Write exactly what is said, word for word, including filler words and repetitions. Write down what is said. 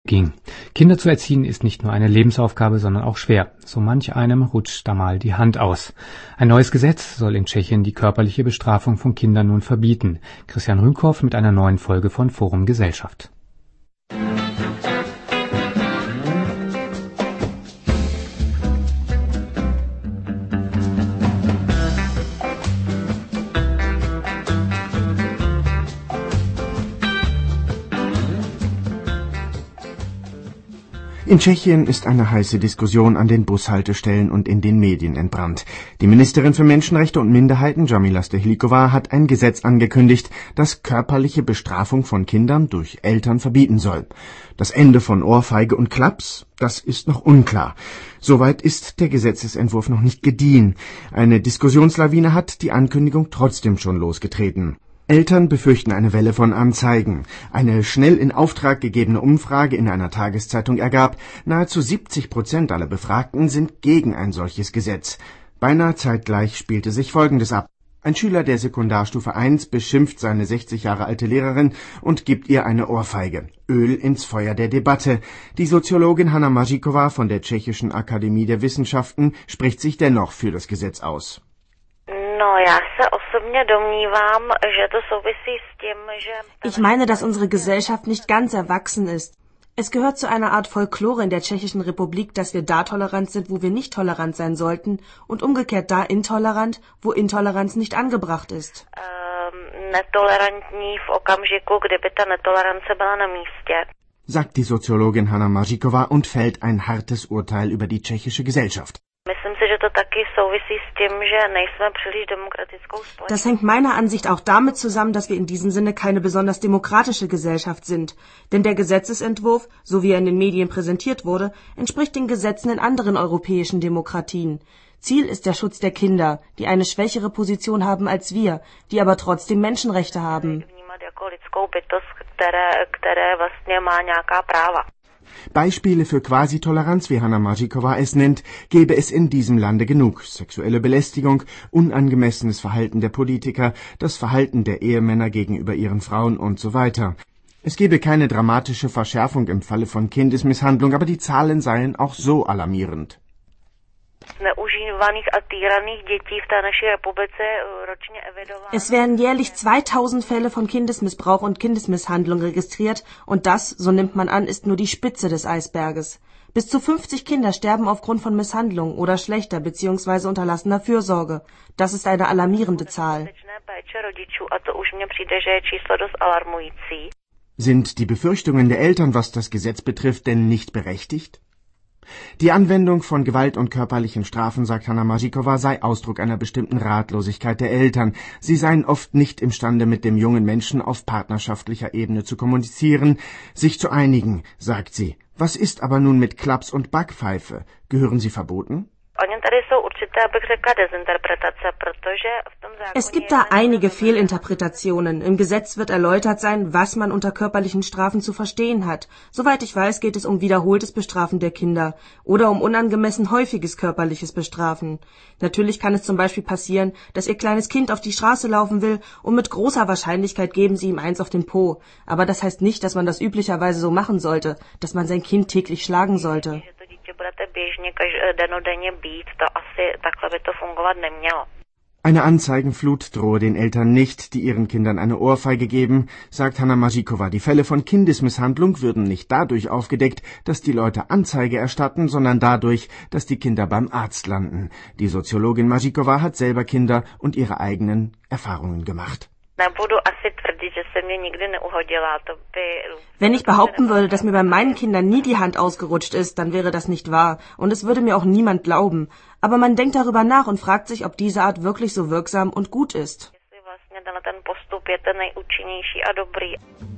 ging. Kinder zu erziehen ist nicht nur eine Lebensaufgabe, sondern auch schwer. So manch einem rutscht da mal die Hand aus. Ein neues Gesetz soll in Tschechien die körperliche Bestrafung von Kindern nun verbieten. Christian Rühmkorff mit einer neuen Folge von Forum Gesellschaft. In Tschechien ist eine heiße Diskussion an den Bushaltestellen und in den Medien entbrannt. Die Ministerin für Menschenrechte und Minderheiten, Jarmila Stehlíková, hat ein Gesetz angekündigt, das körperliche Bestrafung von Kindern durch Eltern verbieten soll. Das Ende von Ohrfeige und Klaps, das ist noch unklar. Soweit ist der Gesetzesentwurf noch nicht gediehen. Eine Diskussionslawine hat die Ankündigung trotzdem schon losgetreten. Eltern befürchten eine Welle von Anzeigen. Eine schnell in Auftrag gegebene Umfrage in einer Tageszeitung ergab, nahezu siebzig Prozent aller Befragten sind gegen ein solches Gesetz. Beinahe zeitgleich spielte sich Folgendes ab. Ein Schüler der Sekundarstufe eins beschimpft seine sechzig Jahre alte Lehrerin und gibt ihr eine Ohrfeige. Öl ins Feuer der Debatte. Die Soziologin Hanna Maříková von der Tschechischen Akademie der Wissenschaften spricht sich dennoch für das Gesetz aus. Ich meine, dass unsere Gesellschaft nicht ganz erwachsen ist. Es gehört zu einer Art Folklore in der Tschechischen Republik, dass wir da tolerant sind, wo wir nicht tolerant sein sollten, und umgekehrt da intolerant, wo Intoleranz nicht angebracht ist. Sagt die Soziologin Hanna Maříková und fällt ein hartes Urteil über die tschechische Gesellschaft. Das hängt meiner Ansicht auch damit zusammen, dass wir in diesem Sinne keine besonders demokratische Gesellschaft sind. Denn der Gesetzesentwurf, so wie er in den Medien präsentiert wurde, entspricht den Gesetzen in anderen europäischen Demokratien. Ziel ist der Schutz der Kinder, die eine schwächere Position haben als wir, die aber trotzdem Menschenrechte haben. Beispiele für Quasi-Toleranz, wie Hanna Maříková es nennt, gäbe es in diesem Lande genug. Sexuelle Belästigung, unangemessenes Verhalten der Politiker, das Verhalten der Ehemänner gegenüber ihren Frauen und so weiter. Es gäbe keine dramatische Verschärfung im Falle von Kindesmisshandlung, aber die Zahlen seien auch so alarmierend. Es werden jährlich zweitausend Fälle von Kindesmissbrauch und Kindesmisshandlung registriert und das, so nimmt man an, ist nur die Spitze des Eisberges. Bis zu fünfzig Kinder sterben aufgrund von Misshandlung oder schlechter bzw. unterlassener Fürsorge. Das ist eine alarmierende Zahl. Sind die Befürchtungen der Eltern, was das Gesetz betrifft, denn nicht berechtigt? Die Anwendung von Gewalt und körperlichen Strafen, sagt Hanna Maříková, sei Ausdruck einer bestimmten Ratlosigkeit der Eltern. Sie seien oft nicht imstande, mit dem jungen Menschen auf partnerschaftlicher Ebene zu kommunizieren, sich zu einigen, sagt sie. Was ist aber nun mit Klaps und Backpfeife? Gehören sie verboten? Es gibt da einige Fehlinterpretationen. Im Gesetz wird erläutert sein, was man unter körperlichen Strafen zu verstehen hat. Soweit ich weiß, geht es um wiederholtes Bestrafen der Kinder oder um unangemessen häufiges körperliches Bestrafen. Natürlich kann es zum Beispiel passieren, dass Ihr kleines Kind auf die Straße laufen will und mit großer Wahrscheinlichkeit geben Sie ihm eins auf den Po. Aber das heißt nicht, dass man das üblicherweise so machen sollte, dass man sein Kind täglich schlagen sollte. Eine Anzeigenflut drohe den Eltern nicht, die ihren Kindern eine Ohrfeige geben, sagt Hanna Maříková. Die Fälle von Kindesmisshandlung würden nicht dadurch aufgedeckt, dass die Leute Anzeige erstatten, sondern dadurch, dass die Kinder beim Arzt landen. Die Soziologin Maříková hat selber Kinder und ihre eigenen Erfahrungen gemacht. Wenn ich behaupten würde, dass mir bei meinen Kindern nie die Hand ausgerutscht ist, dann wäre das nicht wahr und es würde mir auch niemand glauben. Aber man denkt darüber nach und fragt sich, ob diese Art wirklich so wirksam und gut ist.